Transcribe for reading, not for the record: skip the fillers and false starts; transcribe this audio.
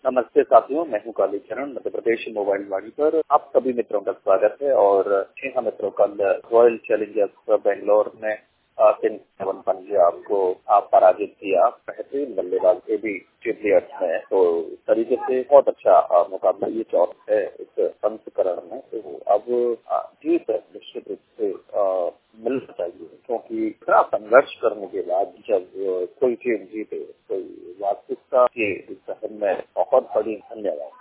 नमस्ते साथियों, मैं हूं कालीचरण, मध्य प्रदेश मोबाइल वाणी पर आप सभी मित्रों का स्वागत है। और 6 मित्रों कल रॉयल चैलेंजर्स बेंगलोर ने किंग्स 11 पंजाब को पराजित किया। बेहतरीन बल्लेबाज के भी चिटलियर्स में तो इस तरीके से बहुत अच्छा मुकाबला ये चौथा है इस संस्करण में। तो अब जीत निश्चित रूप से मिलना चाहिए, क्योंकि इतना संघर्ष करने के बाद जब कोई टीम जीते, कोई वास्तविकता के सहन में बहुत बड़ी धन्यवाद।